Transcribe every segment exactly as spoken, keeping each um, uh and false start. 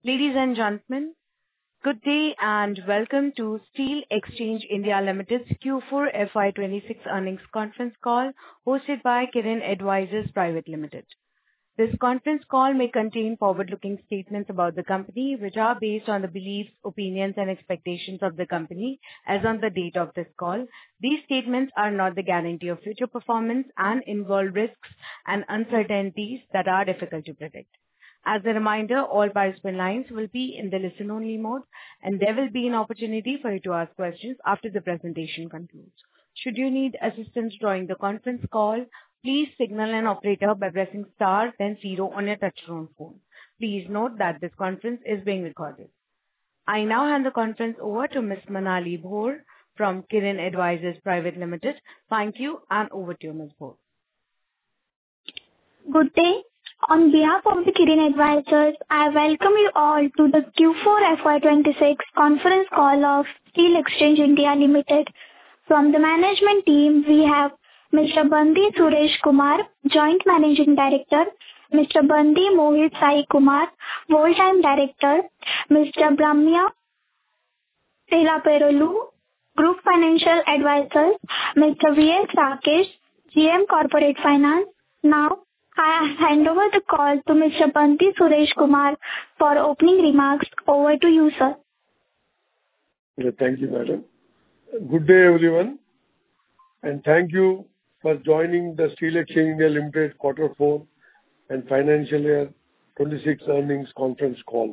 Ladies and gentlemen, good day and welcome to Steel Exchange India Limited's Q four F Y twenty-six earnings conference call hosted by Kirin Advisors Private Limited. This conference call may contain forward-looking statements about the company, which are based on the beliefs, opinions, and expectations of the company as on the date of this call. These statements are not the guarantee of future performance and involve risks and uncertainties that are difficult to predict. As a reminder, all participant lines will be in the listen-only mode, and there will be an opportunity for you to ask questions after the presentation concludes. Should you need assistance during the conference call, please signal an operator by pressing star then zero on your touchtone phone. Please note that this conference is being recorded. I now hand the conference over to Miss Manali Bhor from Kirin Advisors Private Limited. Thank you, and over to you, Miss Bhor. Good day. On behalf of the Kirin Advisors, I welcome you all to the Q four F Y twenty-six conference call of Steel Exchange India Limited. From the management team, we have Mister Bandi Suresh Kumar, Joint Managing Director, Mister Bandi Mohit Sai Kumar, Full-Time Director, Mister Brahmya Telaperulu, Group Financial Advisor, Mister V S Rakesh, G M Corporate Finance. Now, I hand over the call to Mister Bandi Suresh Kumar for opening remarks. Over to you, sir. Yeah, thank you, madam. Good day, everyone, and thank you for joining the Steel Exchange India Limited Quarter four and Financial Year twenty-six earnings conference call.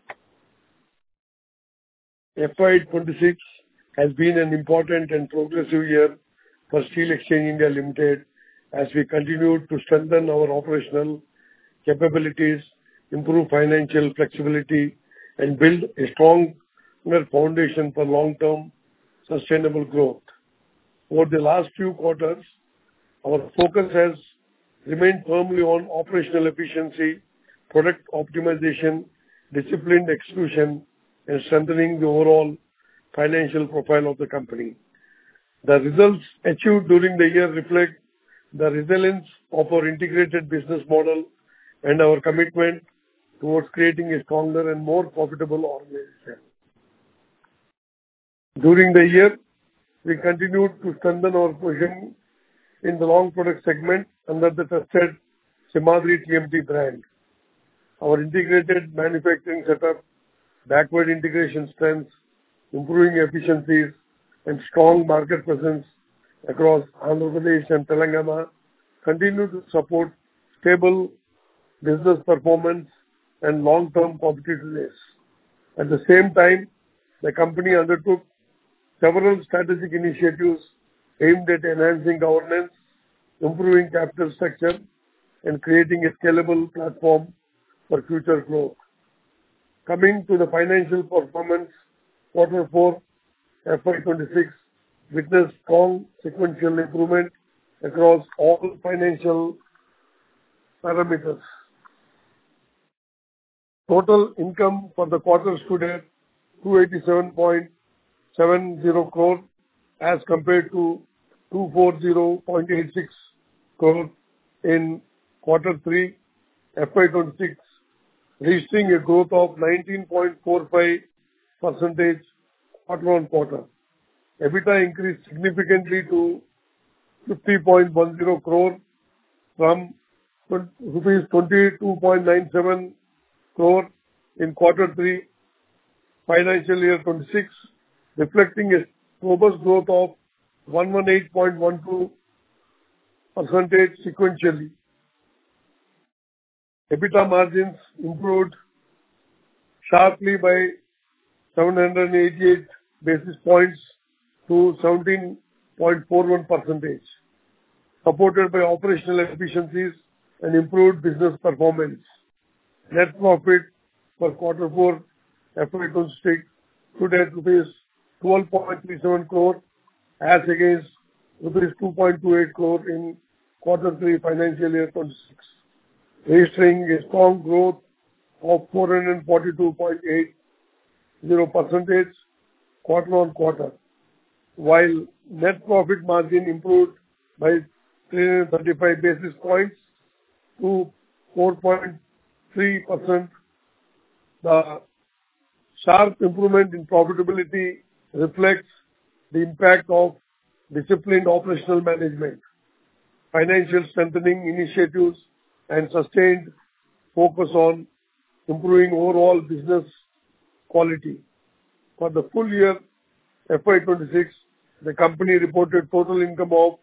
F Y twenty-six has been an important and progressive year for Steel Exchange India Limited as we continue to strengthen our operational capabilities, improve financial flexibility, and build a stronger foundation for long-term sustainable growth. Over the last few quarters, our focus has remained firmly on operational efficiency, product optimization, disciplined execution, and strengthening the overall financial profile of the company. The results achieved during the year reflect the resilience of our integrated business model and our commitment towards creating a stronger and more profitable organization. During the year, we continued to strengthen our position in the long product segment under the trusted Simhadri T M T brand. Our integrated manufacturing setup, backward integration strengths, improving efficiencies, and strong market presence across Andhra Pradesh and Telangana continue to support stable business performance and long-term competitiveness. At the same time, the company undertook several strategic initiatives aimed at enhancing governance, improving capital structure, and creating a scalable platform for future growth. Coming to the financial performance, Quarter four F Y twenty-six witnessed strong sequential improvement across all financial parameters. Total income for the quarter stood at two eighty-seven point seven zero crore as compared to two forty point eight six crore in quarter three F Y twenty-six, registering a growth of nineteen point four five percent quarter on quarter. EBITDA increased significantly to fifty point one zero crore from rupees twenty-two point nine seven crore in quarter three financial year twenty-six, reflecting a robust growth of one hundred eighteen point one two percent sequentially. EBITDA margins improved sharply by seven hundred eighty-eight basis points to seventeen point four one percent, supported by operational efficiencies and improved business performance. Net profit for quarter four F Y twenty-six stood at rupees twelve point three seven crore as against rupees two point two eight crore in quarter three financial year twenty-six, registering a strong growth of four hundred forty-two point eight zero percent quarter on quarter, while net profit margin improved by three hundred thirty-five basis points to four point three percent The sharp improvement in profitability reflects the impact of disciplined operational management, financial strengthening initiatives, and sustained focus on improving overall business quality. For the full year F Y twenty-six, the company reported total income of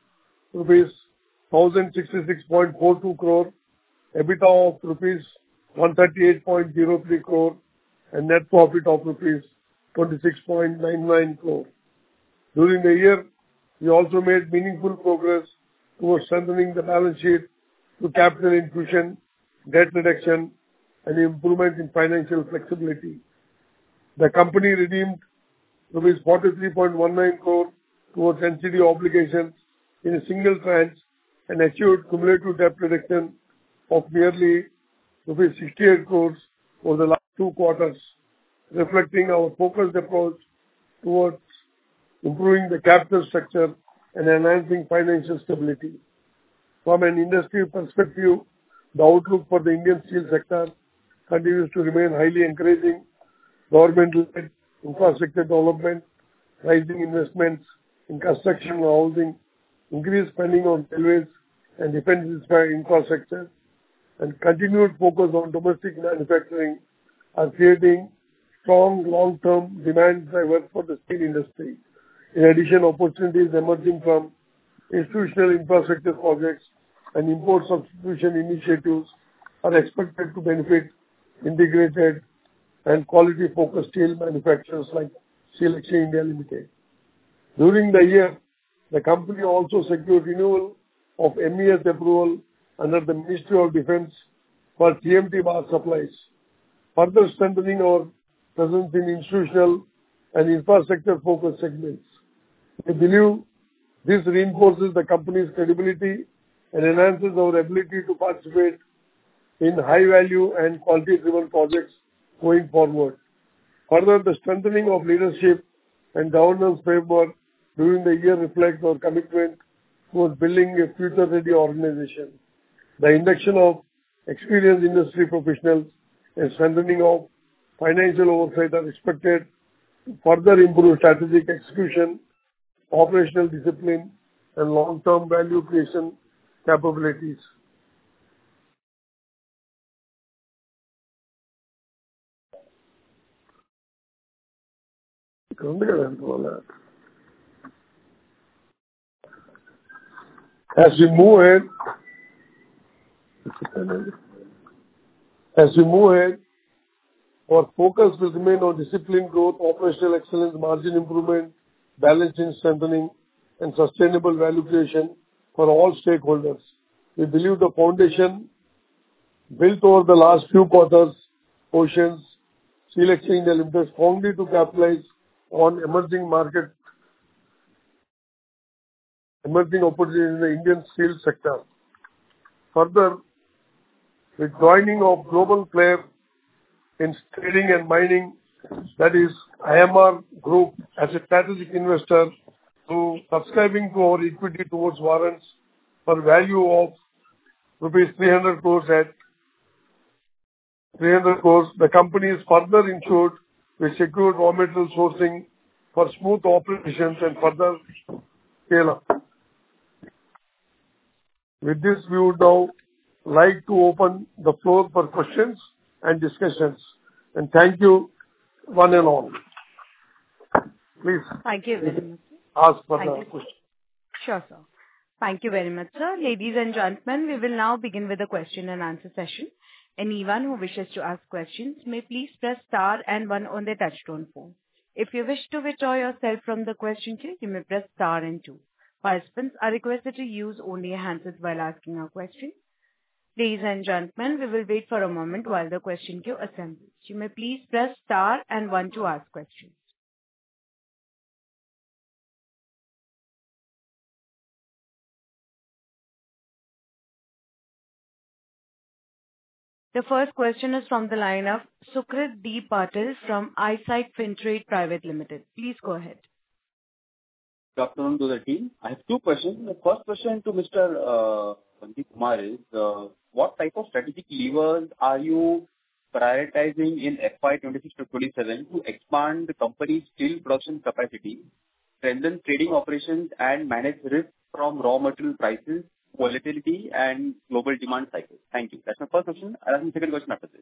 rupees one thousand sixty-six point four two crore, EBITDA of rupees one hundred thirty-eight point zero three crore, and net profit of rupees twenty-six point nine nine crore. During the year, we also made meaningful progress towards strengthening the balance sheet through capital infusion, debt reduction, and improvement in financial flexibility. The company redeemed rupees forty-three point one nine crore towards N C D obligations in a single tranche and achieved cumulative debt reduction of nearly rupees sixty-eight crores over the last two quarters, reflecting our focused approach towards improving the capital structure and enhancing financial stability. From an industry perspective, the outlook for the Indian steel sector continues to remain highly encouraging. Government-led infrastructure development, rising investments in construction and housing, increased spending on railways and defense infrastructure, and continued focus on domestic manufacturing are creating strong long-term demand drivers for the steel industry. In addition, opportunities emerging from institutional infrastructure projects and import substitution initiatives are expected to benefit integrated and quality-focused steel manufacturers like Steel Exchange India Limited. During the year, the company also secured renewal of M E S approval under the Ministry of Defence for T M T bar supplies, further strengthening our presence in institutional and infrastructure-focused segments. We believe this reinforces the company's credibility and enhances our ability to participate in high-value and quality-driven projects going forward. Further, the strengthening of leadership and governance framework during the year reflects our commitment towards building a future-ready organization. The induction of experienced industry professionals and strengthening of financial oversight are expected to further improve strategic execution, operational discipline, and long-term value creation capabilities. As we move ahead, as we move ahead, our focus will remain on disciplined growth, operational excellence, margin improvement, balance sheet strengthening, and sustainable value creation for all stakeholders. We believe the foundation built over the last few quarters positions Steel Exchange India Limited strongly to capitalize on emerging market, emerging opportunities in the Indian steel sector. Further, with joining of global player in trading and mining, that is I M R Group as a strategic investor, through subscribing to our equity towards warrants for value of rupees three hundred crores at three hundred crores, the company is further ensured with secured raw material sourcing for smooth operations and further scale up. With this, we would now like to open the floor for questions and discussions. And thank you, one and all. Please. Thank you very much. Ask for Thank the you. question. Sure, sir. Thank you very much, sir. Ladies and gentlemen, we will now begin with the question and answer session. Anyone who wishes to ask questions may please press star and one on their touchtone phone. If you wish to withdraw yourself from the question queue, you may press star and two. Participants are requested to use only a handset while asking a question. Ladies and gentlemen, we will wait for a moment while the question queue assembles. You may please press star and one to ask questions. The first question is from the line of Sukrit D. Patil from Eyesight Fintrade Private Limited. Please go ahead. Good afternoon to the team. I have two questions. The first question to Mister Uh, Sandeep Kumar is, uh, what type of strategic levers are you prioritizing in F Y twenty-six to twenty-seven to expand the company's steel production capacity, strengthen trading operations, and manage risk from raw material prices, volatility, and global demand cycles? Thank you. That's my first question. I'll ask my second question after this.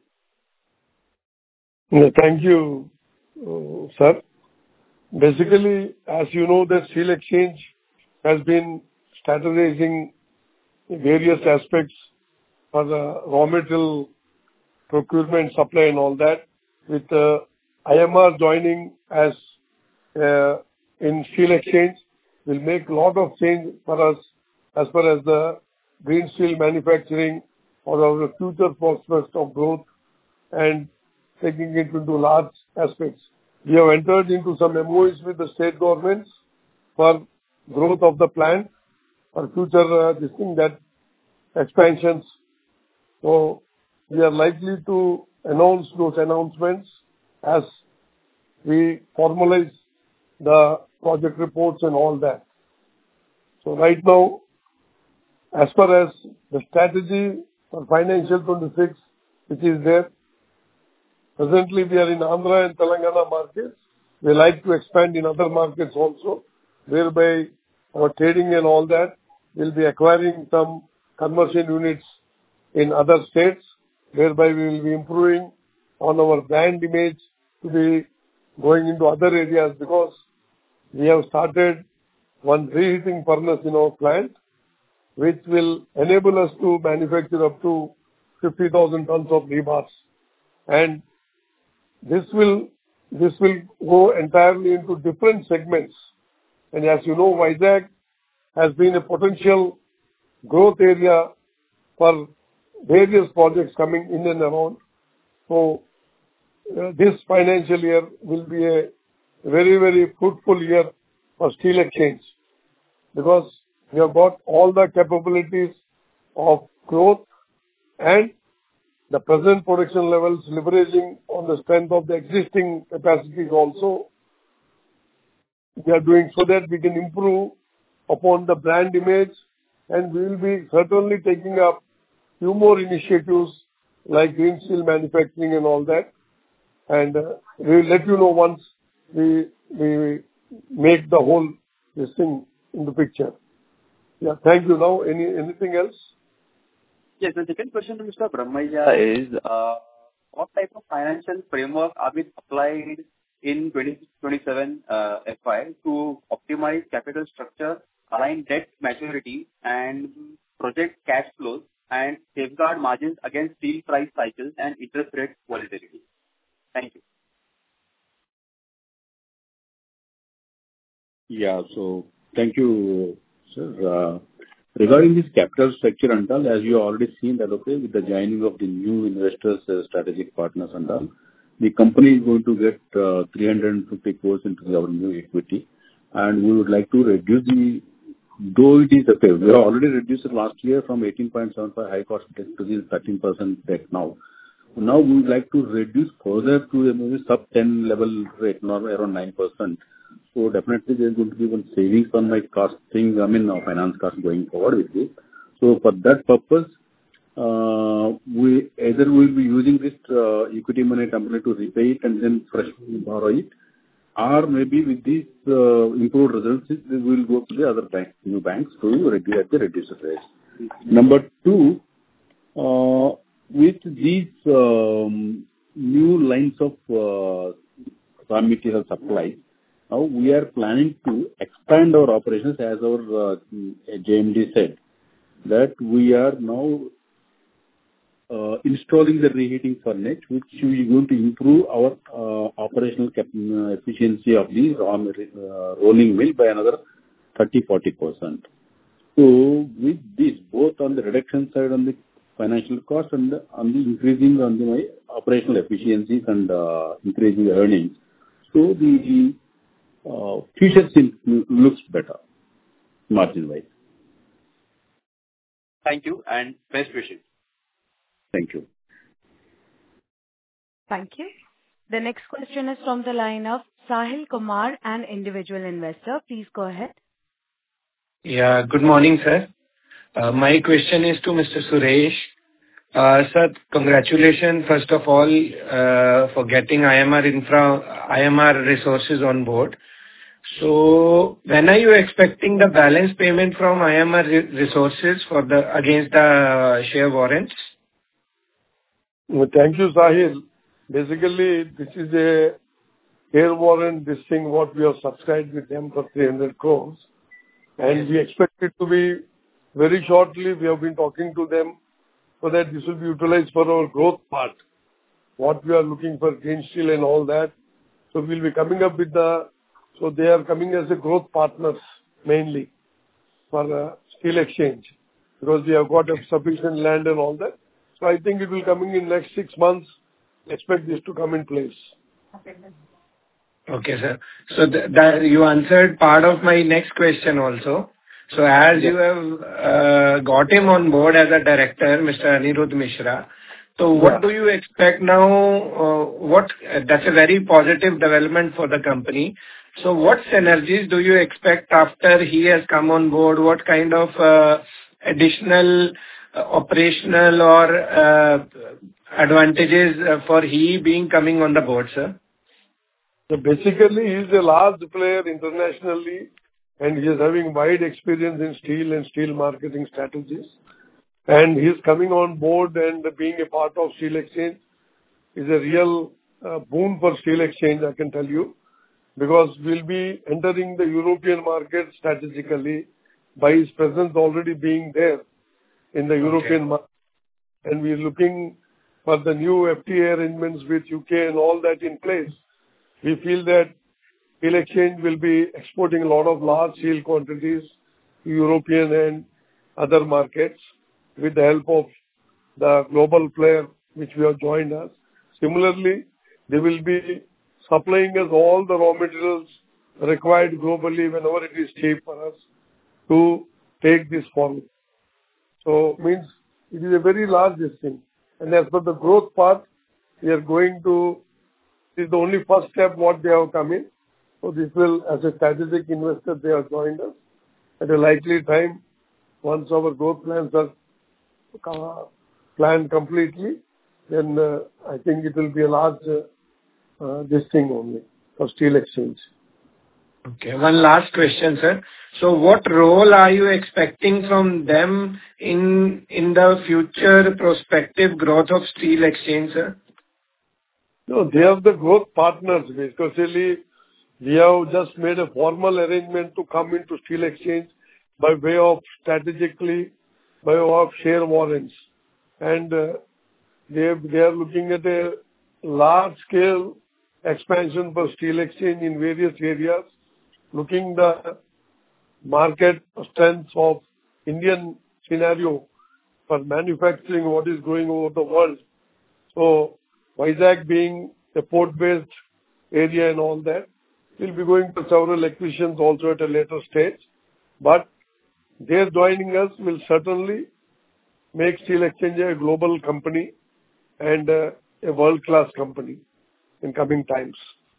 Yeah, thank you, uh, sir. Basically, as you know, the Steel Exchange has been strategizing various aspects for the raw material procurement, supply, and all that. With uh, I M R joining as uh, in Steel Exchange, will make a lot of change for us as far as the green steel manufacturing or our future prospects of growth and taking it into large aspects. We have entered into some M O Us with the state governments for growth of the plant, for future uh, this thing that expansions. So we are likely to announce those announcements as we formalize the project reports and all that. So right now, as far as the strategy for financial twenty-six, which is there, presently we are in Andhra and Telangana markets. We like to expand in other markets also, whereby our trading and all that will be acquiring some conversion units in other states, whereby we will be improving on our brand image to be going into other areas, because we have started one reheating furnace in our plant, which will enable us to manufacture up to fifty thousand tons of rebars. And this will, this will go entirely into different segments. And as you know, Vizag has been a potential growth area for various projects coming in and around. So uh, this financial year will be a very, very fruitful year for Steel Exchange, because we have got all the capabilities of growth and the present production levels, leveraging on the strength of the existing capacities also. We are doing so that we can improve upon the brand image, and we will be certainly taking up few more initiatives like green steel manufacturing and all that. And uh, we will let you know once we we make the whole this thing in the picture. Yeah, thank you. Now, any anything else? Yes, the second question to Mister Brahmaiah is, uh, what type of financial framework are we applied in twenty twenty-seven uh, F Y to optimize capital structure, align debt maturity, and project cash flows, and safeguard margins against steel price cycles and interest rate volatility? Thank you. Yeah, so thank you, sir. Uh, regarding this capital structure and all, as you have already seen that, okay, with the joining of the new investors, uh, strategic partners and all, the company is going to get uh, three hundred fifty crores into our new equity, and we would like to reduce the, though it is okay, we have already reduced it last year from eighteen point seven five high cost debt to the thirteen percent debt now. Now we would like to reduce further to a maybe sub ten level rate, not around nine percent. So definitely there is going to be one savings on my costing, I mean, our finance cost going forward with this. So for that purpose, uh, we either will be using this uh, equity money temporarily to repay it and then fresh borrow it, or maybe with these uh, improved results, we will go to the other banks, new banks, to reduce at the reduced rates. Number two, uh, with these um, new lines of uh, raw material supply, now we are planning to expand our operations, as our uh, J M D said, that we are now uh, installing the reheating furnace, which is going to improve our uh, operational cap- uh, efficiency of the raw uh, rolling mill by another thirty to forty percent. So with this, both on the reduction side on the financial cost and the, on the increasing on the my operational efficiencies and uh, increasing the earnings, so the uh, future seems, looks better margin wise. Thank you and best wishes. Thank you. Thank you. The next question is from the line of Sahil Kumar, an individual investor. Please go ahead. Yeah, good morning, sir. Uh, my question is to Mister Suresh. Uh, Sir, congratulations, first of all, uh, for getting I M R Infra, I M R Resources on board. So when are you expecting the balance payment from I M R Resources for the against the share warrants? Well, thank you, Sahil. Basically, this is a share warrant, this thing what we have subscribed with them for three hundred crores, and we expect it to be very shortly. We have been talking to them so that this will be utilized for our growth part, what we are looking for, green steel and all that. So we'll be coming up with the, so they are coming as a growth partners mainly for uh, steel exchange, because we have got a sufficient land and all that. So I think it will coming in next six months. Expect this to come in place. Okay, sir. So th- that you answered part of my next question also. So as you have uh, got him on board as a director, Mister Anirudh Mishra, so what Yeah. do you expect now? Uh, what uh, that's a very positive development for the company. So what synergies do you expect after he has come on board? What kind of uh, additional uh, operational or uh, advantages uh, for he being coming on the board, sir? So basically, he is a large player internationally, and he is having wide experience in steel and steel marketing strategies. And he is coming on board and being a part of Steel Exchange is a real uh, boon for Steel Exchange, I can tell you, because we'll be entering the European market strategically by his presence already being there in the European market. And we are looking for the new F T A arrangements with U K and all that in place. We feel that Steel Exchange will be exporting a lot of large steel quantities to European and other markets with the help of the global player which we have joined us. Similarly, they will be supplying us all the raw materials required globally whenever it is cheap for us to take this forward. So means it is a very large thing. And as for the growth part, we are going to, this is the only first step what they have come in. So this will, as a strategic investor, they have joined us. At a likely time, once our growth plans are uh, planned completely, then uh, I think it will be a large uh, uh, this thing only for Steel Exchange. Okay. One last question, sir. So what role are you expecting from them in in the future prospective growth of Steel Exchange, sir? No, they are the growth partners. Basically, we have just made a formal arrangement to come into Steel Exchange by way of strategically, by way of share warrants. And uh, they, they are looking at a large-scale expansion for Steel Exchange in various areas, looking the market strengths of Indian scenario for manufacturing what is going over the world. So Vizag being a port-based area and all that, we'll be going to several acquisitions also at a later stage. But their joining us will certainly make Steel Exchange a global company and uh, a world-class company in coming times.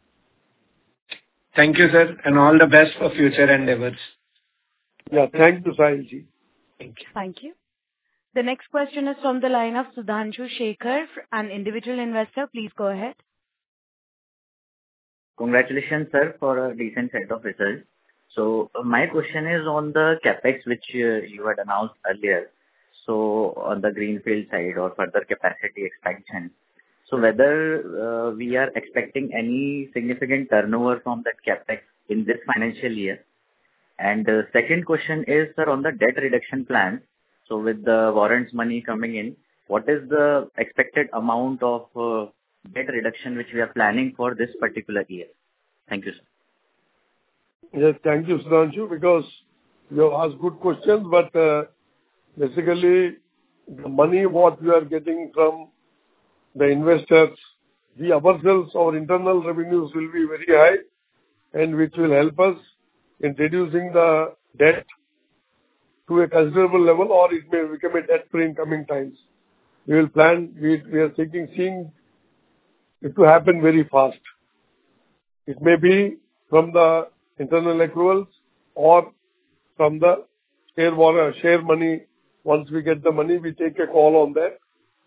Thank you, sir, and all the best for future endeavors. Yeah, thank you, Sahilji. Thank you. Thank you. The next question is from the line of Sudhanshu Shekhar, an individual investor. Please go ahead. Congratulations, sir, for a decent set of results. So uh, my question is on the capex which uh, you had announced earlier. So on the greenfield side or further capacity expansion. So whether uh, we are expecting any significant turnover from that capex in this financial year. And the second question is, sir, on the debt reduction plan. So with the warrants money coming in, what is the expected amount of uh, debt reduction which we are planning for this particular year? Thank you, sir. Yes, thank you, Sudhanshu, because you have asked good questions, but uh, basically the money what we are getting from the investors, we ourselves, our internal revenues will be very high and which will help us in reducing the debt to a considerable level, or it may become a debt-free in coming times. We will plan, we, we are seeking, seeing it to happen very fast. It may be from the internal accruals or from the share, share money. Once we get the money, we take a call on that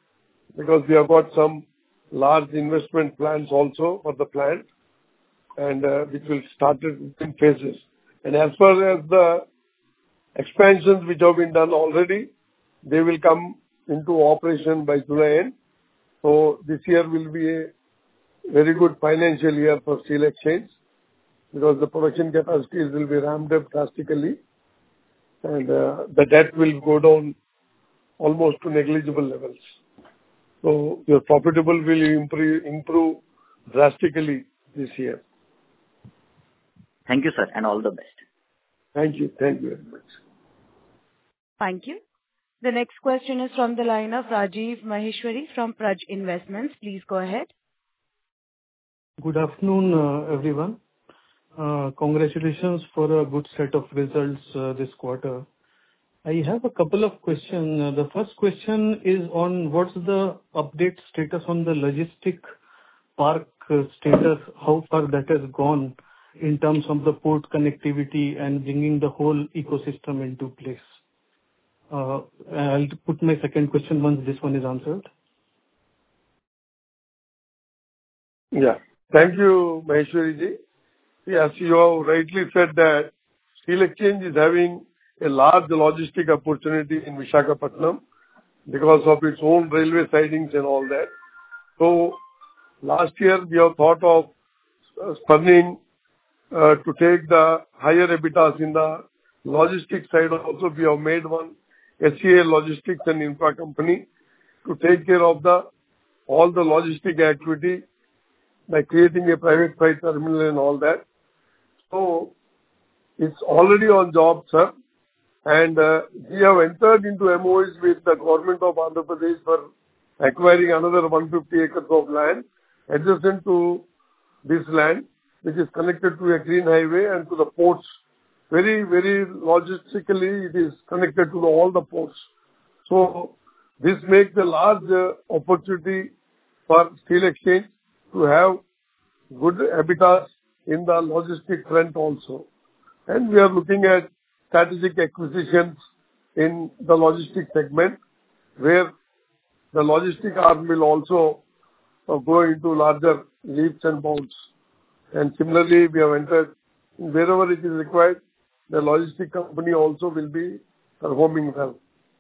because we have got some large investment plans also for the plant, and uh, which will start in phases. And as far as the expansions which have been done already, they will come into operation by July end. So this year will be a very good financial year for Steel Exchange, because the production capacities will be ramped up drastically, and uh, the debt will go down almost to negligible levels. So your profitable will improve, improve drastically this year. Thank you, sir, and all the best. Thank you. Thank you very much. Thank you. The next question is from the line of Rajiv Maheshwari from Praj Investments. Please go ahead. Good afternoon, uh, everyone. Uh, congratulations for a good set of results uh, this quarter. I have a couple of questions. Uh, the first question is on what's the update status on the logistic park uh, status, how far that has gone in terms of the port connectivity and bringing the whole ecosystem into place. Uh, I'll put my second question once this one is answered. Yeah. Thank you, Maheshwari ji. Yes, you have rightly said that Steel Exchange is having a large logistic opportunity in Visakhapatnam because of its own railway sidings and all that. So last year we have thought of uh, spurning uh, to take the higher EBITDAs in the logistics side. Also, we have made one S C A Logistics and Infra Company to take care of the all the logistic activity by creating a private freight terminal and all that. So it's already on job, sir. And uh, we have entered into M O Is with the government of Andhra Pradesh for acquiring another one hundred fifty acres of land adjacent to this land, which is connected to a green highway and to the ports. Very, very logistically, it is connected to the, all the ports. So this makes a large uh, opportunity for Steel Exchange to have good EBITDAs in the logistic front also. And we are looking at strategic acquisitions in the logistic segment, where the logistic arm will also uh, go into larger leaps and bounds. And similarly, we have entered wherever it is required, the logistic company also will be performing well.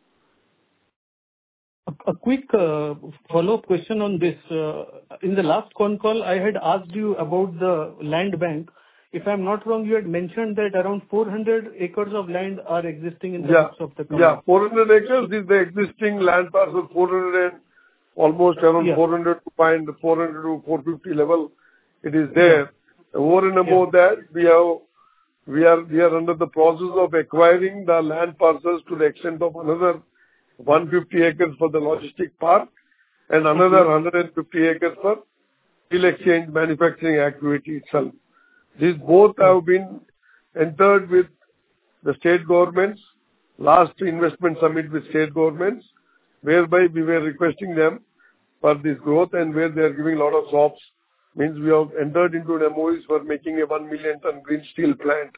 A, a quick uh, follow-up question on this. Uh, in the last con call, I had asked you about the land bank. If I'm not wrong, you had mentioned that around four hundred acres of land are existing in the yeah. books of the company. Yeah, four hundred acres is the existing land parcel, four hundred and almost around yeah. four hundred to find four hundred to four fifty level. It is there. Yeah. Over and above yeah. that, we have we are we are under the process of acquiring the land parcels to the extent of another one hundred fifty acres for the logistic park and another mm-hmm. one hundred fifty acres for Steel Exchange manufacturing activity itself. These both have been entered with the state governments, last investment summit with state governments, whereby we were requesting them for this growth and where they are giving a lot of jobs. Means we have entered into an M O Is for making a one million ton green steel plant.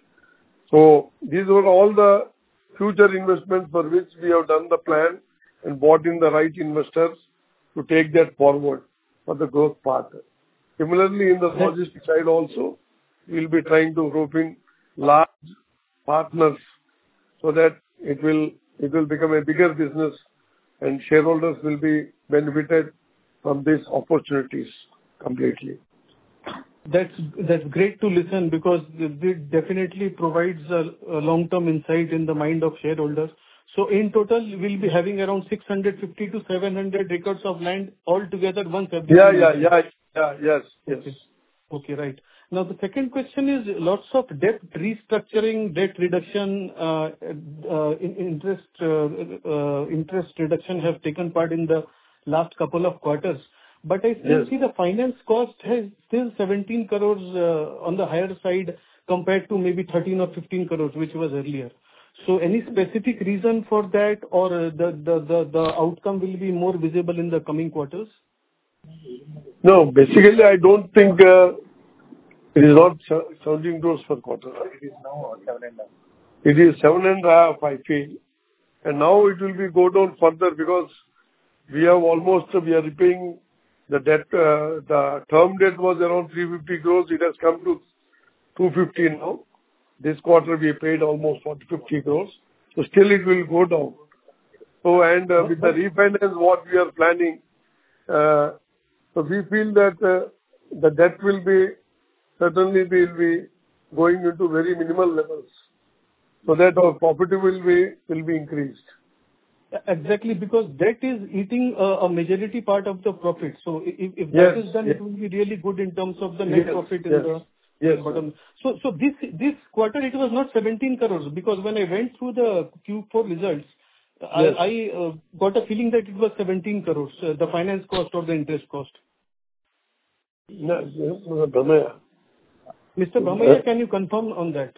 So these were all the future investments for which we have done the plan and brought in the right investors to take that forward for the growth part. Similarly, in the logistics side also, we will be trying to rope in large partners so that it will it will become a bigger business and shareholders will be benefited from these opportunities completely. That's that's great to listen, because it definitely provides a, a long-term insight in the mind of shareholders. So in total, we'll be having around six hundred fifty to seven hundred acres of land altogether once everything. Yeah, yeah, yeah, yeah, yes, yes. Okay. Okay, right. Now the second question is lots of debt restructuring, debt reduction, uh, uh, interest uh, uh, interest reduction have taken part in the last couple of quarters. But I still yes. see the finance cost has still seventeen crores uh, on the higher side compared to maybe thirteen or fifteen crores, which was earlier. So any specific reason for that, or the, the, the, the outcome will be more visible in the coming quarters? No, basically I don't think uh, it is not seventeen crores per quarter. It is now seven and a half. It is seven and a half, I feel. And now it will be go down further because we have almost, we are repaying the debt. Uh, the term debt was around three hundred fifty crores. It has come to two hundred fifty now. This quarter we paid almost four hundred fifty crores. So still it will go down. So and uh, with the refinance what we are planning, uh, so we feel that uh, the debt will be, certainly will be going into very minimal levels. So that our profit will be, will be increased. Exactly, because debt is eating a, a majority part of the profit. So if, if Yes, that is done, yes. it will be really good in terms of the net Yes, profit in yes. the Yes, bottom. So so this this quarter it was not seventeen crores, because when I went through the Q four results, Yes. I, I uh, got a feeling that it was seventeen crores, uh, the finance cost or the interest cost. No, no, no, Dhamaya. Mister Brahmaiah, can you confirm on that?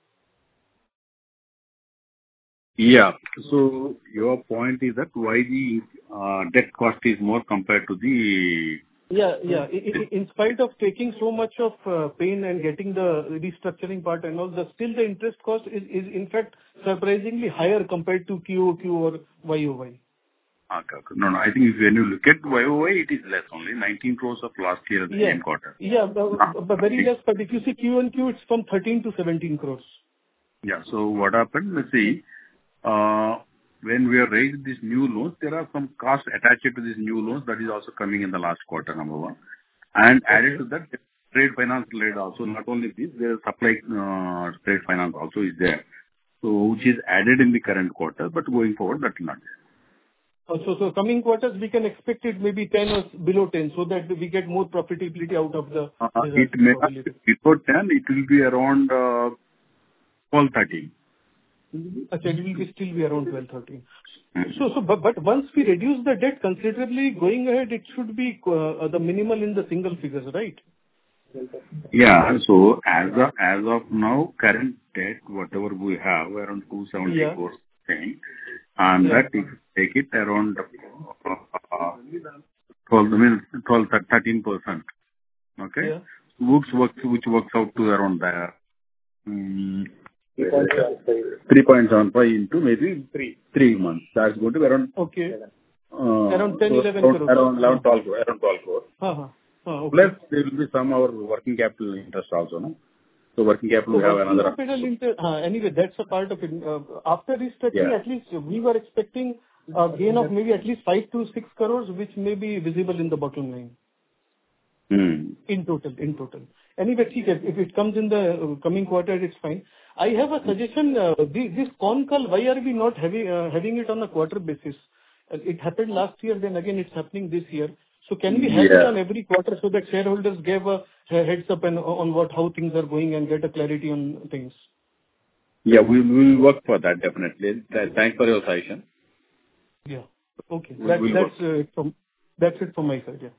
Yeah. So your point is that why the uh, debt cost is more compared to the... Yeah, yeah. I- I- In spite of taking so much of uh, pain and getting the restructuring part and all, the still the interest cost is is in fact surprisingly higher compared to Q O Q or Y O Y. Okay, okay. No, no, I think if when you look at Y O Y, it is less only, nineteen crores of last year at the Yeah. same quarter. Yeah, but but very less. But if you see Q on Q, it's from thirteen to seventeen crores. Yeah. So what happened, let's see, uh, when we have raised these new loans, there are some costs attached to these new loans that is also coming in the last quarter, number one. And added to that, trade finance related also, not only this, there is supply, uh, trade finance also is there. So which is added in the current quarter, but going forward, that will not be. Uh, So so coming quarters, we can expect it maybe ten or below ten, so that we get more profitability out of the Uh, results. It may not be before ten, it will be around uh, twelve, thirteen. Okay, it will be still be around twelve, thirteen. So, so, but, but once we reduce the debt considerably, going ahead, it should be uh, the minimal in the single figures, right? Yeah. So as of, as of now, current debt, whatever we have, around two hundred seventy Yeah. crores thing, and Yeah. that if you take it around uh, twelve, I mean, twelve, thirteen percent. Okay? Yeah. Which works, which works out to around the um, three point seven five into maybe three, three months. That's going to be around Okay. uh, Around ten, so eleven around, crores. around eleven, twelve crores, around twelve crores. Uh-huh. Uh, okay. Plus, there will be some our working capital interest also, no? So working capital, we So have working another. capital inter- uh, anyway, that's a part of it. Uh, After restructuring, Yeah. at least we were expecting a gain of maybe at least five to six crores, which may be visible in the bottom line. Hmm. In total, in total. Anyway, ठीक है, if it comes in the uh, coming quarter, it's fine. I have a suggestion. Uh, this, this con call, why are we not having uh, having it on a quarter basis? Uh, it happened last year, then again it's happening this year. So can we have it Yeah. on every quarter so that shareholders give a, a heads up and on what how things are going and get a clarity on things? Yeah, we will work for that, definitely. Th- Thanks for your suggestion. Yeah. Okay. We That, will that's uh, it from that's it from my side. Yeah.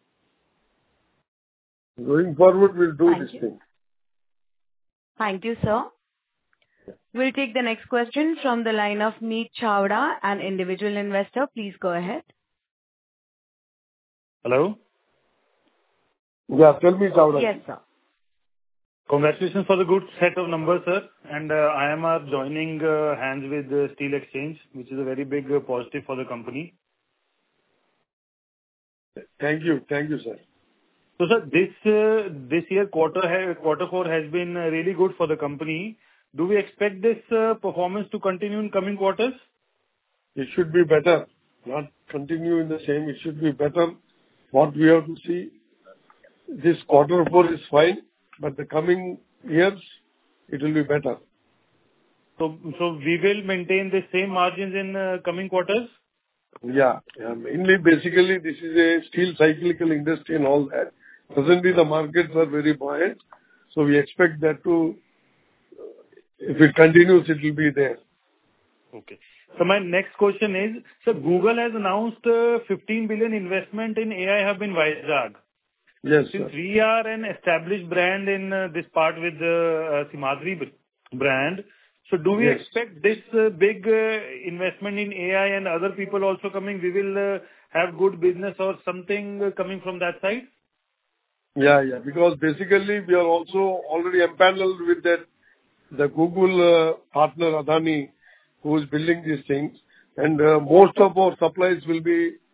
Going forward, we'll do Thank this you. thing. Thank you, sir. We'll take the next question from the line of Meet Chawda, an individual investor. Please go ahead. Hello. Yeah, tell me, Chawda. Yes, sir. Congratulations for the good set of numbers, sir. And uh, I am uh, joining uh, hands with uh, Steel Exchange, which is a very big uh, positive for the company. Thank you. Thank you, sir. So, sir, this uh, this year quarter ha- quarter four has been uh, really good for the company. Do we expect this uh, performance to continue in coming quarters? It should be better, not continue in the same. It should be better. What we have to see, this quarter four is fine, but the coming years, it will be better. So, so we will maintain the same margins in uh, coming quarters? Yeah. Yeah. Mainly, basically, this is a steel cyclical industry and all that. Presently, the markets are very buoyant, so we expect that to, if it continues, it will be there. Okay. So my next question is, so Google has announced uh, fifteen billion investment in A I hub in Vizag. Yes, Since sir. we are an established brand in uh, this part with the uh, Simadri br- brand, so do we Yes. expect this uh, big uh, investment in A I and other people also coming, we will uh, have good business or something uh, coming from that side? Yeah, yeah. Because basically, we are also already empaneled with that, the Google uh, partner, Adani, who is building these things. And uh, most of our supplies will be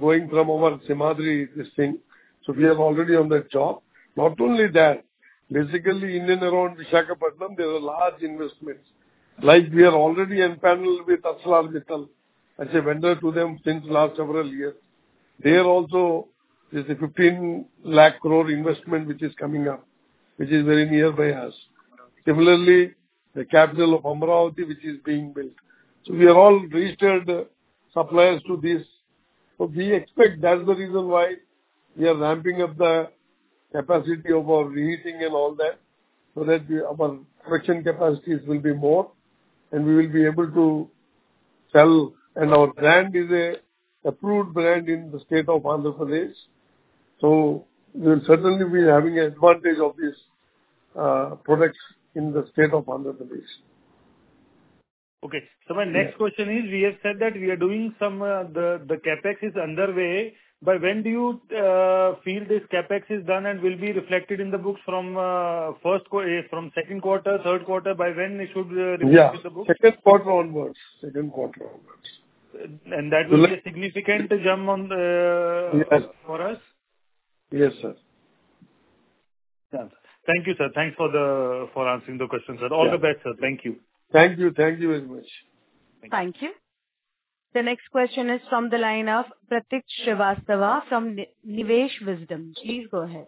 going from our Simhadri, this thing. So we are already on that job. Not only that, basically in and around Visakhapatnam, there are large investments. Like we are already empaneled with ArcelorMittal as a vendor to them since last several years. There also is a fifteen lakh crore investment which is coming up, which is very nearby us. Similarly, the capital of Amaravati, which is being built. So we are all registered suppliers to this. So we expect that's the reason why we are ramping up the capacity of our reheating and all that, so that we, our production capacities will be more and we will be able to sell. And our brand is a approved brand in the state of Andhra Pradesh. So we will certainly be having an advantage of these uh, products in the state of Andhra Pradesh. Okay. So my next yeah. question is, we have said that we are doing some, uh, the, the capex is underway. By when do you uh, feel this capex is done and will be reflected in the books from uh, first qu- from second quarter, third quarter? By when it should uh, reflect yeah. in the books? Second quarter onwards. Second quarter onwards. And that will be a significant jump on the, yes. for us? Yes, sir. Yeah. Thank you, sir. Thanks for the for answering the question, sir. All yeah. the best, sir. Thank you. Thank you. Thank you very much. Thank, Thank you. you. The next question is from the line of Pratik Srivastava from Nivesh Wisdom. Please go ahead.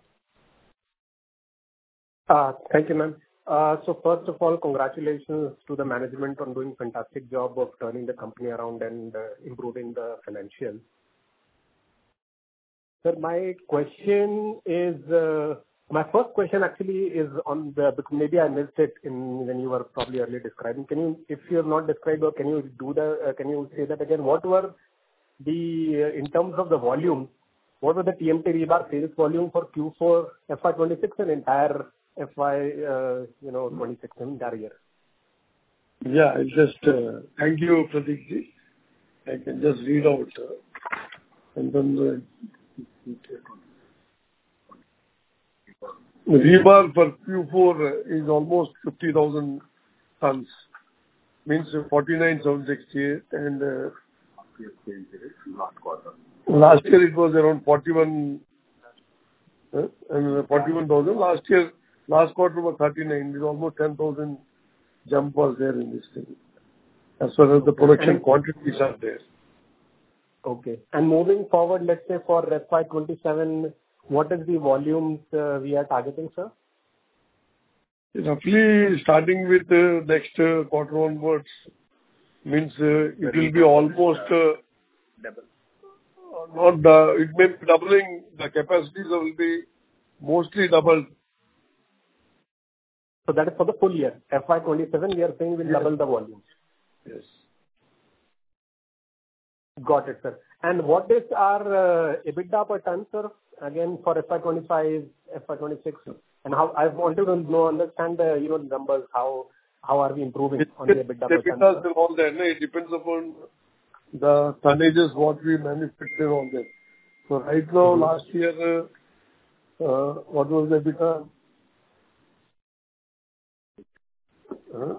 Uh, thank you, ma'am. Uh, so first of all, congratulations to the management on doing a fantastic job of turning the company around and uh, improving the financials. Sir, my question is, uh, my first question actually is on the, maybe I missed it in when you were probably earlier describing. Can you, if you have not described, or can you do the, uh, can you say that again? What were the, uh, in terms of the volume, what were the T M T rebar sales volume for Q four F Y twenty-six and entire F Y, uh, you know, twenty-six entire year? Yeah, I'll just, uh, thank you, Pratik ji. I can just read out, uh, and then the rebar for Q four is almost fifty thousand tons, means forty-nine thousand seven hundred sixty-eight, and uh, last quarter. Last year it was around forty-one, uh, and forty-one thousand. Last year, last quarter was thirty-nine. There's almost ten thousand jump was there in this thing, as far as the production quantities are there. Okay. And moving forward, let's say for F Y twenty-seven, what is the volumes uh, we are targeting, sir? Roughly starting with uh, next uh, quarter onwards, means uh, it will be almost uh, double. Not uh, it may be doubling. The capacities will be mostly doubled. So that is for the full year. F Y twenty-seven, we are saying we'll yes. double the volumes. Yes. Got it, sir. And what is our uh, EBITDA per ton, sir? Again, for F Y twenty-five, F Y twenty-six, and how I wanted to know, understand the, you know, numbers, how how are we improving it, on the EBITDA per ton? Because all that, no? It depends upon the tonnages what we manufacture on them. So right now, mm-hmm. last year, uh, uh, what was the EBITDA? Huh?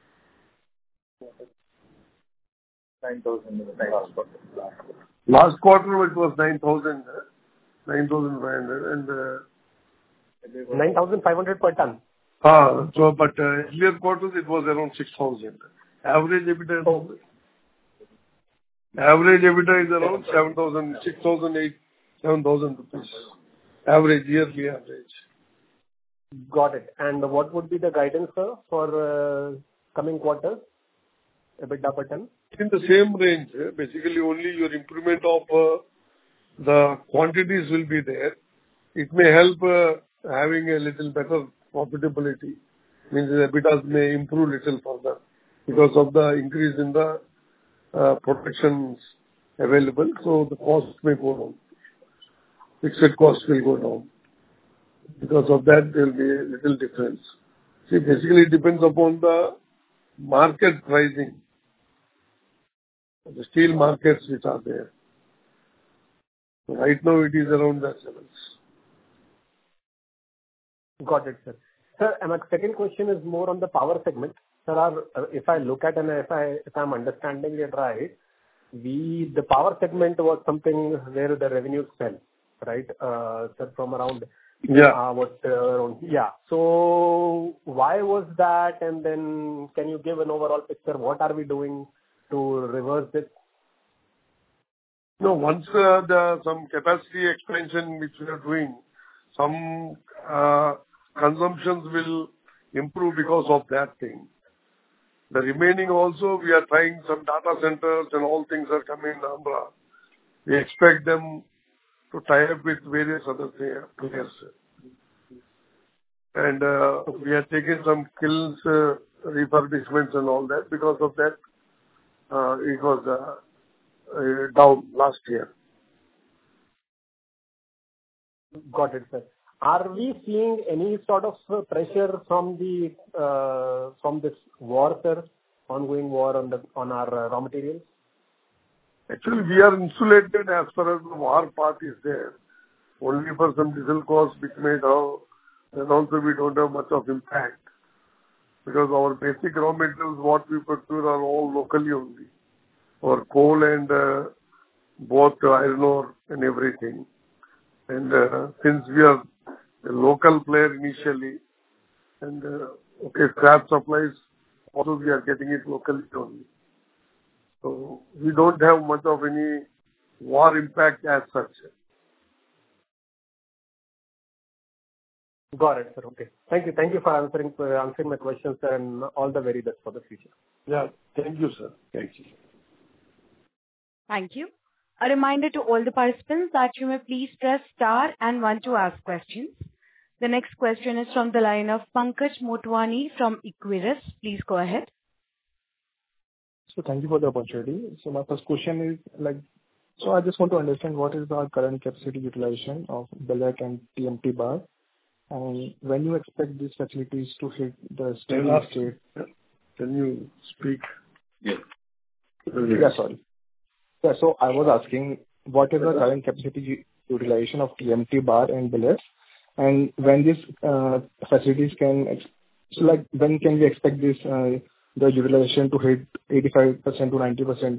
nine thousand. Last quarter it was nine thousand. nine thousand five hundred and uh, nine thousand five hundred per ton. Ah, so but uh, earlier quarters it was around six thousand. Average EBITDA. Oh. Average EBITDA is around seven thousand, six thousand eight, seven thousand rupees. Average yearly average. Got it. And what would be the guidance, sir, for uh, coming quarters? EBITDA per ton? In the same range. Eh? Basically, only your improvement of uh, the quantities will be there. It may help uh, having a little better profitability. Means the EBITDA may improve little further because of the increase in the uh, productions available. So the cost may go down. Fixed cost will go down. Because of that, there will be a little difference. See, basically it depends upon the market pricing, the steel markets which are there. Right now it is around that levels. Got it, sir. Sir, and my second question is more on the power segment. Sir, our, if I look at and if I if I'm understanding it right, we the power segment was something where the revenues fell, right? Uh, so from around Yeah. uh, what uh, around yeah. So why was that? And then can you give an overall picture? What are we doing to reverse this? No, once uh, the some capacity expansion which we are doing, some uh, consumptions will improve because of that thing. The remaining also, we are trying some data centers and all things are coming in Andhra. We expect them to tie up with various other players. And uh, we are taking some kilns uh, refurbishments and all that. Because of that, uh, it was uh, uh, down last year. Got it, sir. Are we seeing any sort of uh, pressure from the uh, from this war, sir? Ongoing war on the on our uh, raw materials? Actually, we are insulated as far as the war part is there. Only for some diesel costs which may have, and also we don't have much of impact. Because our basic raw materials, what we procure are all locally only. For coal and uh, both iron ore and everything. And uh, since we are a local player initially, and uh, okay, scrap supplies, also we are getting it locally only. So we don't have much of any war impact as such. Got it, sir. Okay. Thank you. Thank you for answering for answering my questions, sir, and all the very best for the future. Yeah. Thank you, sir. Thank you. Thank you. A reminder to all the participants that you may please press star and one to ask questions. The next question is from the line of Pankaj Motwani from Equirus. Please go ahead. So thank you for the opportunity. So my first question is like, so I just want to understand what is our current capacity utilization of billet and T M T bar, and when you expect these facilities to hit the steady state. Can you speak? Yes. Yeah, sorry. Yeah, so I was asking, what is the current capacity utilization of T M T bar and billets, and when these uh, facilities can, ex- so like when can we expect this uh, the utilization to hit eighty-five percent to ninety percent?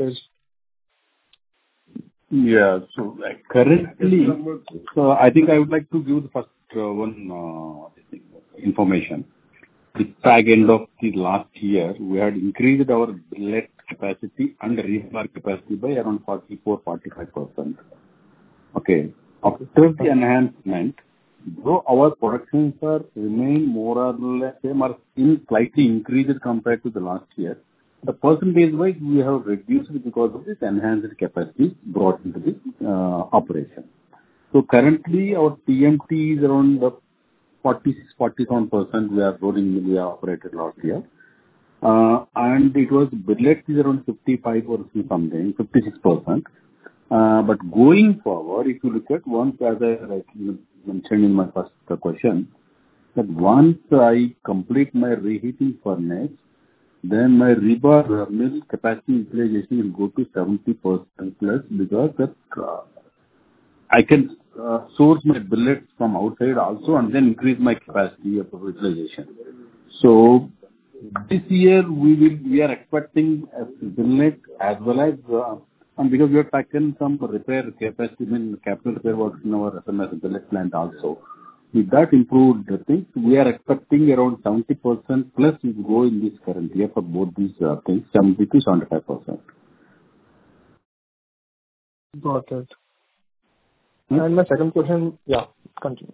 Yeah. So like, currently, so I think I would like to give the first uh, one uh, information. The back end of the last year, we had increased our billet capacity and rebar capacity by around forty-four to forty-five percent. Okay. After the enhancement, though our productions are remain more or less same or still slightly increased compared to the last year, the percentage-wise we have reduced because of this enhanced capacity brought into the uh, operation. So currently our T M T is around the forty-six to forty-seven percent we are rolling, we are operated last year. Uh, and it was billet is around fifty-five or something, fifty-six percent. Uh, but going forward, if you look at once, as I like mentioned in my first question, that once I complete my reheating furnace, then my rebar mill capacity utilization will go to seventy percent plus, because that uh, I can uh, source my billets from outside also and then increase my capacity of utilization. So this year we will we are expecting a billet as well as uh, and because we have taken some repair capacity, I mean capital repair works in our S M S billet plant also. With that improved things, we are expecting around seventy percent plus will go in this current year for both these uh, things, seventy to seventy-five percent. Got it. Hmm? And my second question, yeah, continue.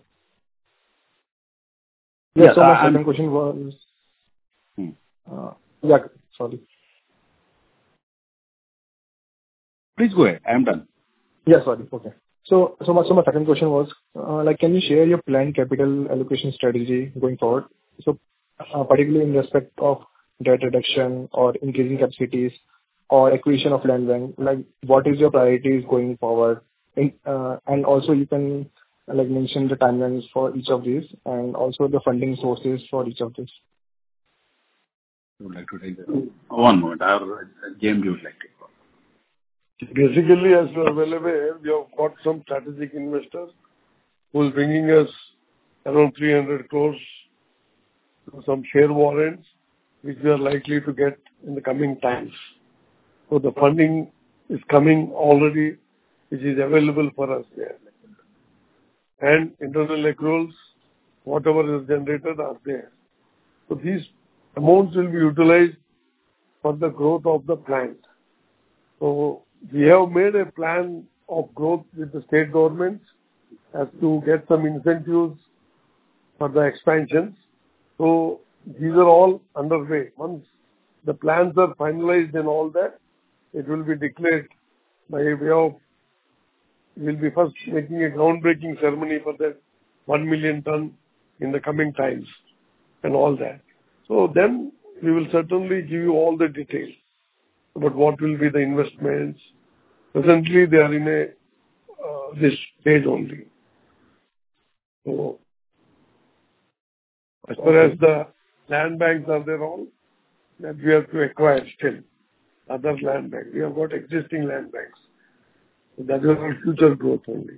Yeah, yeah so my I'm, second question was, hmm. uh, yeah, sorry. Please go ahead. I am done. Yeah, sorry. Okay. So, so my, so my second question was, uh, like, can you share your planned capital allocation strategy going forward? So, uh, particularly in respect of debt reduction or increasing capacities or acquisition of land bank, like, what is your priorities going forward? In, uh, and also you can, uh, like, mention the timelines for each of these and also the funding sources for each of these. I would like to take that. One moment. I have, James, you would like to. Basically, as you are well aware, we have got some strategic investors who is bringing us around three hundred crores, some share warrants, which we are likely to get in the coming times. So the funding is coming already, which is available for us there. And internal accruals, whatever is generated are there. So these amounts will be utilized for the growth of the plant. So we have made a plan of growth with the state governments as to get some incentives for the expansions. So these are all underway. Once the plans are finalized and all that, it will be declared by way of, we'll be first making a groundbreaking ceremony for that one million ton in the coming times and all that. So then we will certainly give you all the details about what will be the investments. Presently they are in a uh, this stage only. So as far as the land banks are there all, that we have to acquire still other land banks. We have got existing land banks. So that is our future growth only.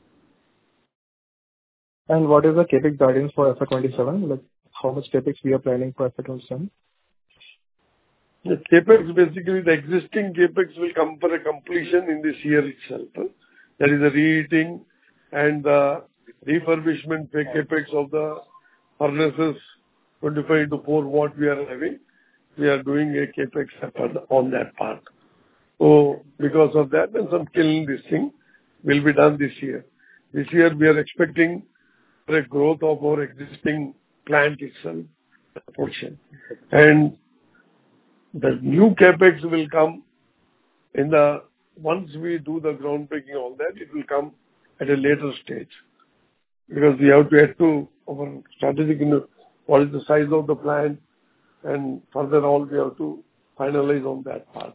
And what is the CapEx guidance for F Y twenty-seven? Like how much CapEx we are planning for F Y twenty-seven? The CapEx, basically the existing CapEx will come for a completion in this year itself. Huh? That is the reheating and the refurbishment CapEx of the furnaces twenty-five to four what we are having. We are doing a CapEx on that part. So because of that, and some kiln this thing will be done this year. This year we are expecting a growth of our existing plant itself portion. And the new CapEx will come in the, once we do the groundbreaking, all that, it will come at a later stage. Because we have to add to our strategic, what is the size of the plant, and further all we have to finalize on that part.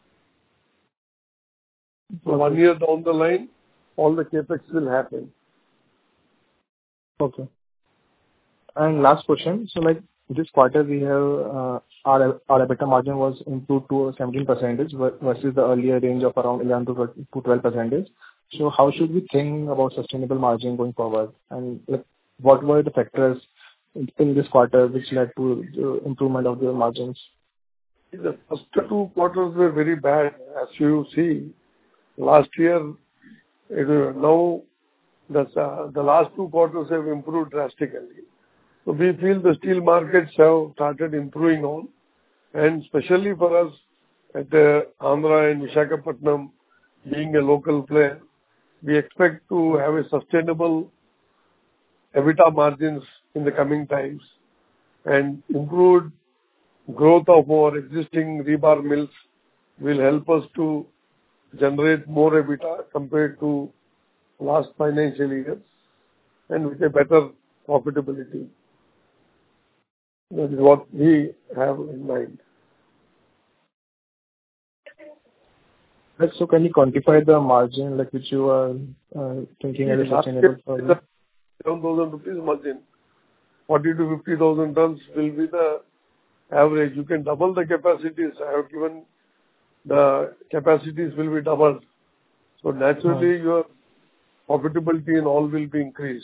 So one year down the line, all the CapEx will happen. Okay. And last question. So like this quarter we have, uh, our, our EBITDA margin was improved to seventeen percent versus the earlier range of around eleven to twelve percent. So how should we think about sustainable margin going forward? And like, what were the factors in, in this quarter which led to the improvement of the margins? The first two quarters were very bad. As you see, last year, it, uh, now the, uh, the last two quarters have improved drastically. So we feel the steel markets have started improving on, and especially for us at uh, Andhra and Visakhapatnam, being a local player, we expect to have a sustainable EBITDA margins in the coming times, and improved growth of our existing rebar mills will help us to generate more EBITDA compared to last financial years, and with a better profitability. That is what we have in mind. So can you quantify the margin like which you are uh, thinking as a sustainable for you? seven thousand rupees margin. forty to fifty thousand tons will be the average. You can double the capacities. I have given the capacities will be doubled. So naturally hmm. your profitability and all will be increased.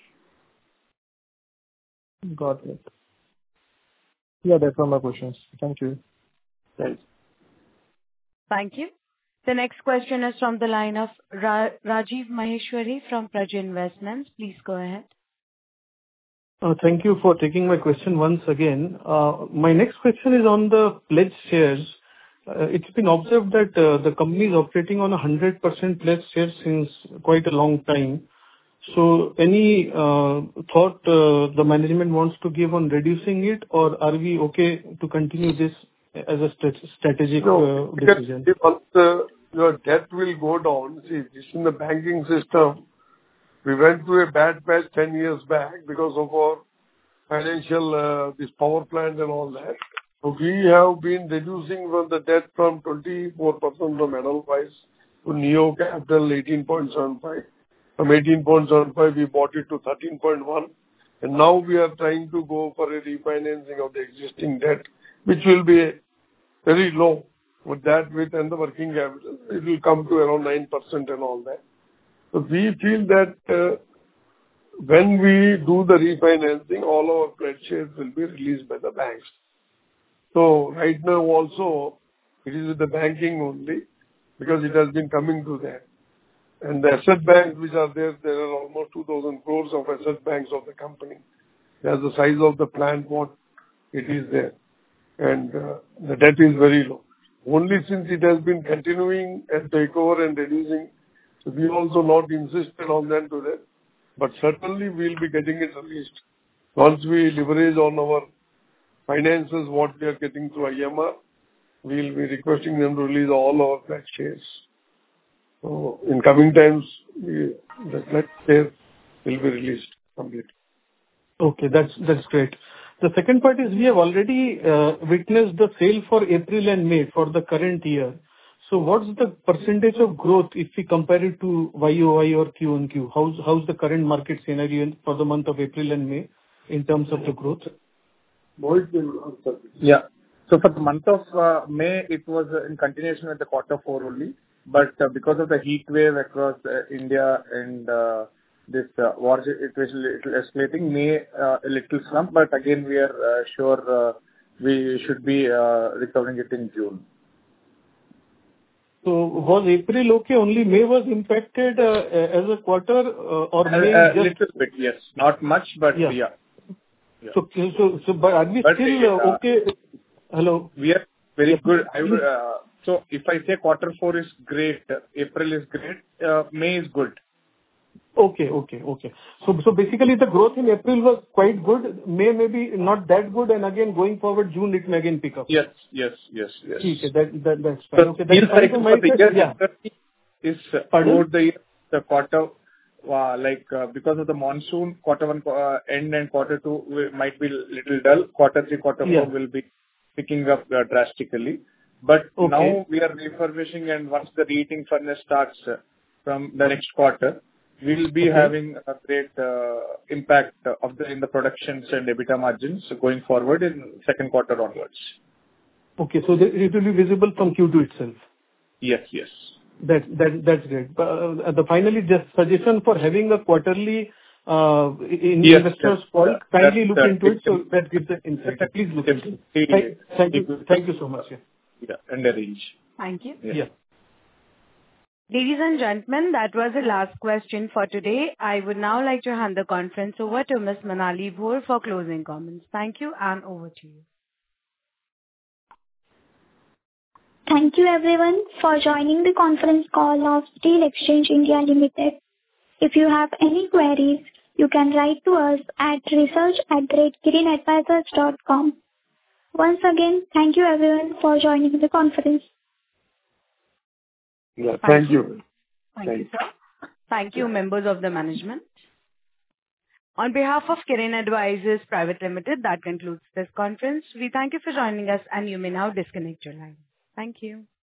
Got it. Yeah, that's all my questions. Thank you. Thanks. Thank you. The next question is from the line of Ra- Rajiv Maheshwari from Praj Investments. Please go ahead. Uh, thank you for taking my question once again. Uh, my next question is on the pledged shares. Uh, it's been observed that uh, the company is operating on a one hundred percent pledged shares since quite a long time. So any uh, thought uh, the management wants to give on reducing it, or are we okay to continue this as a st- strategic no, uh, decision? Once uh, your debt will go down, see, this in the banking system, we went through a bad patch ten years back because of our financial, uh, this power plant and all that. So we have been reducing from the debt from twenty-four percent from Edelweiss to Neo Capital eighteen point seven five. From eighteen point seven five, we bought it to thirteen point one. And now we are trying to go for a refinancing of the existing debt, which will be very low. With that, with and the working capital, it will come to around nine percent and all that. So we feel that uh, when we do the refinancing, all our pledged shares will be released by the banks. So right now also, it is with the banking only. because it has been coming to that. And the asset banks which are there, there are almost two thousand crores of asset banks of the company. That's the size of the plant what it is there. And uh, the debt is very low. Only since it has been continuing and takeover and reducing, so we also not insisted on that to that. But certainly we'll be getting it released. Once we leverage on our finances, what we are getting through I M R, we'll be requesting them to release all our pledged shares. So in coming times, we, the pledged shares will be released completely. Okay, that's that's great. The second part is we have already uh, witnessed the sale for April and May for the current year. So what's the percentage of growth if we compare it to Y O Y or Q on Q? How's how's the current market scenario for the month of April and May in terms of the growth? Yeah. So for the month of uh, May, it was uh, in continuation with the quarter four only. But uh, because of the heat wave across uh, India and uh, this uh, war situation little escalating, May uh, a little slump. But again, we are uh, sure uh, we should be uh, recovering it in June. So was April okay? Only May was impacted uh, as a quarter, uh, or May A just... little bit, yes. Not much, but Yeah. yeah. Yeah. So, so, so, but are we But, still uh, uh, okay? Hello? We are very Yeah. good. I would, uh, so if I say quarter four is great, uh, April is great, uh, May is good. Okay, okay, okay. So, so basically the growth in April was quite good. May maybe not that good, and again, going forward, June, it may again pick up. Yes, yes, yes, yes. Okay, that, that, that's fine. So Okay, deal that's fine cycle from my for the side. year Yeah. is uh, Pardon? throughout the year, the quarter, uh, like, uh, because of the monsoon, quarter one uh, end and quarter two will, might be little dull. Quarter three, quarter Yeah. four will be picking up uh, drastically. But Okay. now we are refurbishing, and once the reheating furnace starts uh, from the next quarter, we will be Okay. having a great uh, impact of the in the productions and EBITDA margins going forward in second quarter onwards. Okay, so the, it will be visible from Q two itself. Yes, yes. That, that, that's great. But, uh, the finally, just suggestion for having a quarterly uh, in Yes, investors yes. call, Yeah, kindly that- look that into it, it so can- that gives the insight. Please look into it. Definitely. Thank, thank you. Thank you so much. Yeah. Yeah, and arrange. Thank you. Yeah. Yeah. Ladies and gentlemen, that was the last question for today. I would now like to hand the conference over to Miz Manali Bhor for closing comments. Thank you, and over to you. Thank you everyone for joining the conference call of Steel Exchange India Limited. If you have any queries, you can write to us at research at kirin advisors dot com. Once again, thank you everyone for joining the conference. Yeah, Thank thank you. you. Thank Thank you, sir. Thank you, members of the management. On behalf of Kirin Advisors Private Limited, that concludes this conference. We thank you for joining us, and you may now disconnect your line. Thank you.